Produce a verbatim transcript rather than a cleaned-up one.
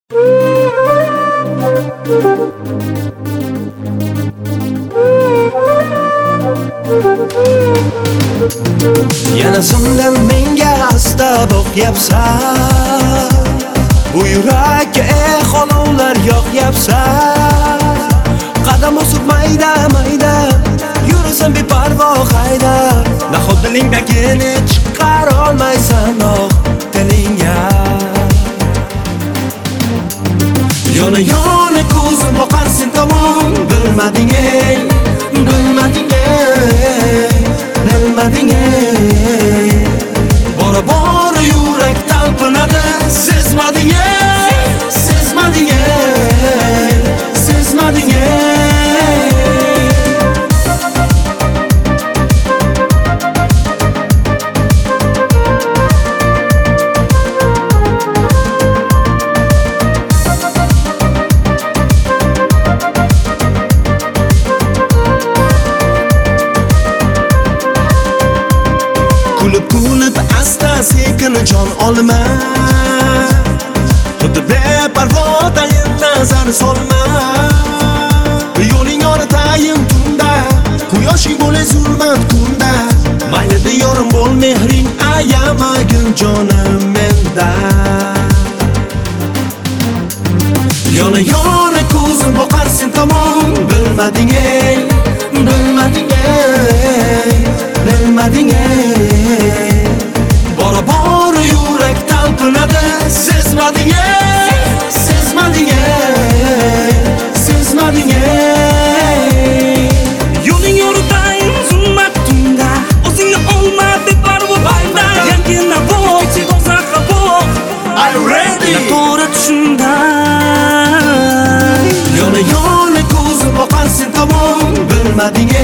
Yana so'ndan menga asta boqyapsan, bu yurakka eh olovlar yoqyapsan. Qadam bosib mayda mayda yurasan beparvo hayda, nahot dilingdagini chiqara olmaysan oh tilingga. Yana yana ko'zim boqar sen tomon, bilmading ey, bilmading ey, bilmading ey. Bora bora yurak talpinadi, sezmading ey, sezmading ey, sezmading ey. Kulib kulib asta sekin jon olma, xuddi beparvo tayin nazar solma. Yo'ling yoritayin tunda, quyoshing bo'lay zulmat kunda. Mayli diyorim bo'l mehring ayamagin jonim menda. Yana yana ko'zim boqar sen tomon, bilmading ey, bilmading ey, bilmading ey. Bora bora yurak talpinadi, sezmading ey, sezmading ey, sezmading ey. Yo'ling yoritayin zulmat tunda, o'zingni olma beparvo bayda. Yangi navoy chiqsa qabul, Are you ready? to'g'ri tushunda. Yana yana ko'zim boqar sen tomon, bilmading